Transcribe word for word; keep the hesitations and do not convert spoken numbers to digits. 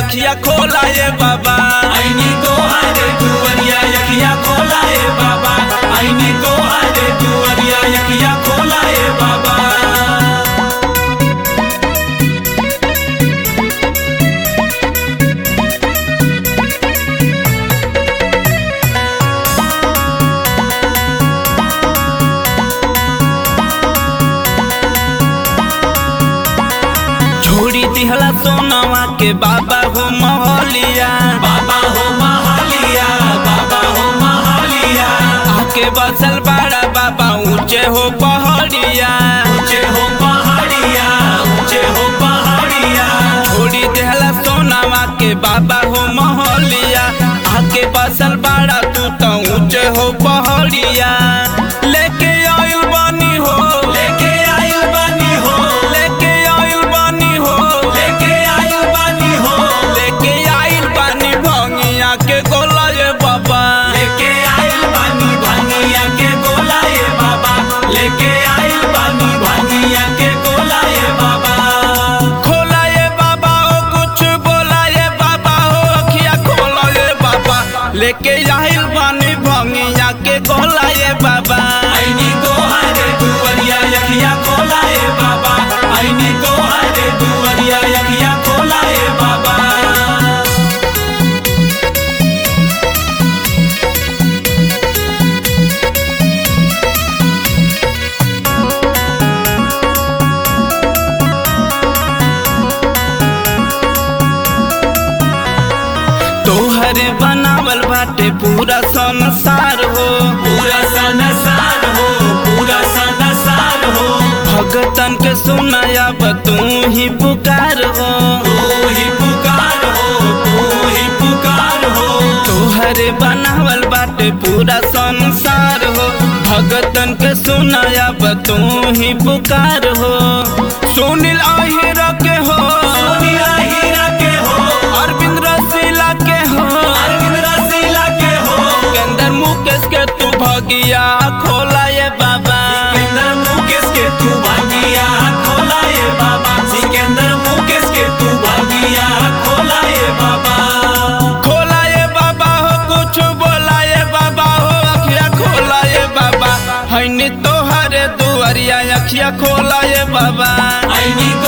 अखिया खोला ये बाबा। आईनी तोहरे दुआरिया अखिया खोला ये बाबा। आईनी तोहरे दुआरिया अखिया खोला ये बाबा। छोड़ी दिहला सोनवा के बाबा हो महलिया। बाबा हो महलिया बाबा हो महलिया। आके बसल बड़ा बाबा ऊंचे हो पहाड़िया। ऊंचे हो पहाड़िया ऊंचे हो पहाड़िया। छोड़ी दिहला सोनवा के बाबा हो महलिया। आके बसल बड़ा तू तो ऊंचे हो पहाड़िया। लेके आइल बानी हो लेके आइल बानी हो लेके आइल बानी हो लेके आइल बानी हो लेके आइल बानी भंगिया के गोला ये बाबा। लेके आइल बानी भांगिया के गोला ये बाबा। लेके आइल बानी भांगिया के गोला ये बाबा। खोला ये बाबा हो कुछ बोला ये बाबा हो अखिया खोला ये बाबा। लेके आइल बानी भंगिया के गोला ये बाबा। आईनी तोहरे दुआरिया अखिया खोला ये बाबा। आईनी तोहरे दुआरिया अखिया खोला ये बाबा। तोहरे बनावल बाटे पूरा संसार हो। पूरा संसार हो पूरा संसार हो। भगतन के सुनाया तू ही पुकार हो। तू ही पुकार हो तू ही पुकार हो। तोहरे बनावल बाटे पूरा संसार हो। भगतन के सुनाया तू ही पुकार हो। सुनील आहिर के हो सुनीला हीरा के हो। अरविंद रसीला के हो अरविंद रसीला के हो। सिकंदर मुकेश के तू भगिया खोला ये बाबा। सिकंदर मुकेश के तू भागिया खोला ये बाबा। सिकंदर मुकेश के तू भागिया खोला ये बाबा। खोला ये बाबा हो कुछ बोला ये बाबा हो अखिया खोला ये बाबा। हैनी तोहरे दुआरिया अखिया खोला ये बाबा। आईनी